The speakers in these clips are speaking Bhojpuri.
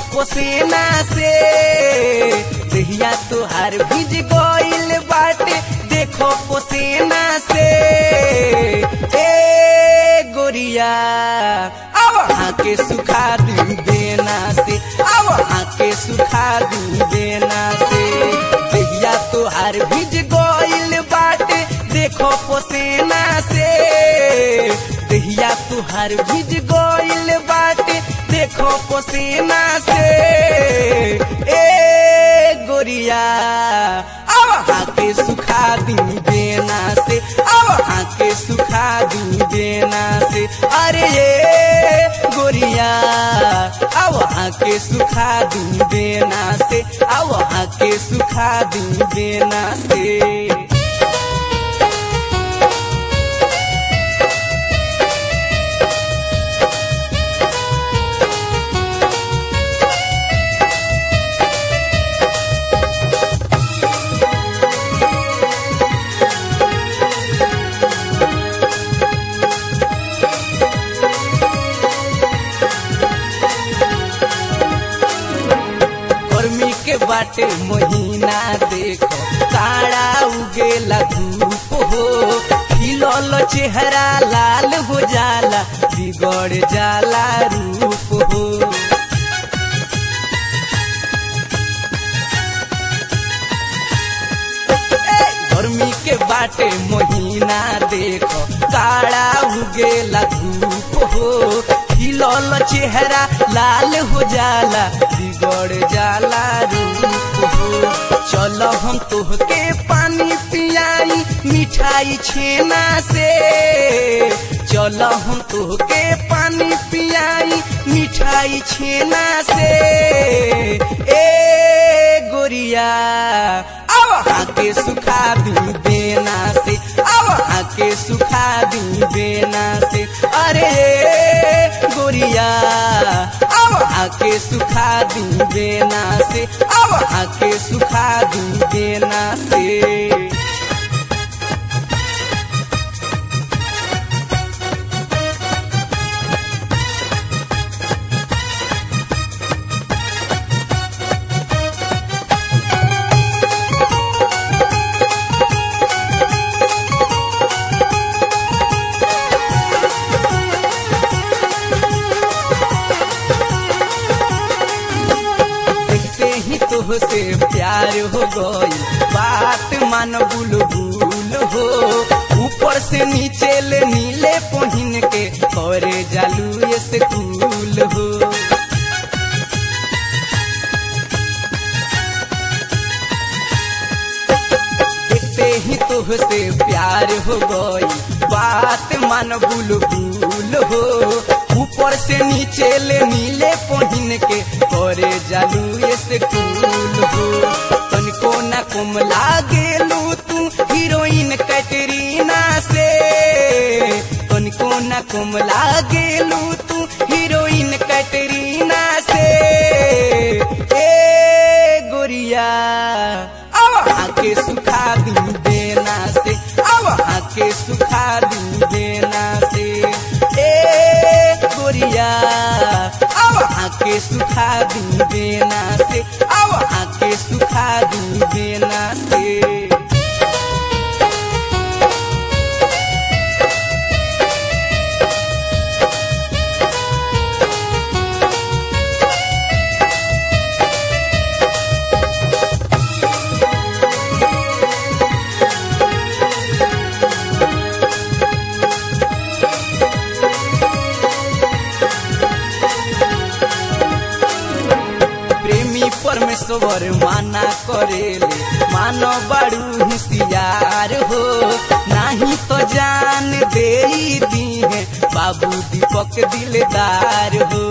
पसीना से देहिया तुहार भिज गइल बाटे देखो पसीना से ए गोरिया अब आके सुखा दी देना से अब आके सुखा दी देना से देहिया तुहार भिज गइल बाटे देखो पसीना से देहिया तुहार भिज गइल बाटे देखो पसीना से ए गोरिया अब आके सुखा दी देना से अब आके सुखा दी देना से अरे ये गोरिया अब आके सुखा दी देना से अब आके सुखा दी देना से बाटे महीना देखो काड़ा उगेला धूप हो खिलल चेहरा लाल हो जाला बिगड़ जाला रूप हो गर्मी के बाटे महीना देखो काड़ा उगेला धूप हो खिलल चेहरा लाल हो जाला बिगड़ जाला रूप हो चलो हम तोहके पानी पियाई मिठाई छेना से चलो हम तोहके पानी पियाई मिठाई छेना से ए गोरिया अब आके सुखा दी देना से अब आके सुखा दी देना से अरे गोरिया अब आके सुखा दी देना से अब आके सुखा दी देना से से प्यार हो गई बात मान बुलबुल हो ऊपर से नीचे ले नीले पहिन के करे जालू से कूल हो देखते ही तुह से प्यार हो गई बात मान बुलबुल हो ऊपर से नीचे ले नीले पहिन के करे जालू से कूल हो तनको न कुम लागेलू तू हीरोइन कैटरीना से तनको न कुम लागेलू तू हीरोइन कैटरीना से ए गोरिया अब आके सुखा दी देना से अब आके सुखा दी देना से ए गोरिया अब आके सुखा दी देना से अब आके सुखा दी देना से परमेश्वर माना करेले मानो बड़ू होशियार हो नहीं तो जान दे दी है बाबू दीपक दिलदार हो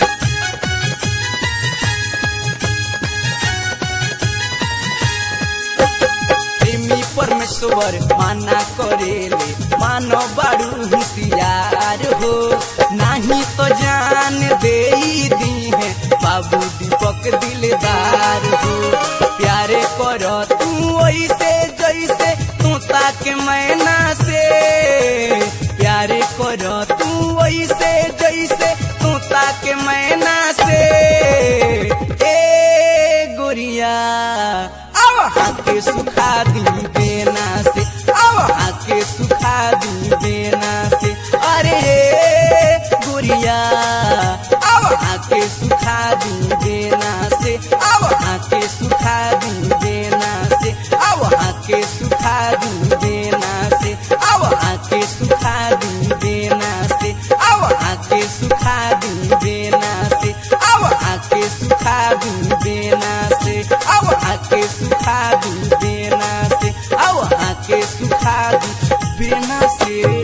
प्रेमी परमेश्वर माना करेले मानो बड़ू होशियार हो नहीं तो जान दे दी है बाबू दीपक दिलदार हो प्यारे करो तू ऐसे जैसे तू ताके मैना से प्यारे करो तू ऐसे जैसे तू ताके मैना से ए गोरिया अब हाके सुखा दी बेना से, अब हाके सुखा दी बेना से। अरे गोरिया अब हाके सुखा दी बेना से, अब हाके सुखा दी बेना से, अब हाके सुखा दी बेना से, अब हाके सुखा दी बेना से, अब हाके सुखा दी बेना से, अब हाके सुखा दी बेना से, अब हाके सुखा दी बेना से, अब हाके सुखा दी बेना से।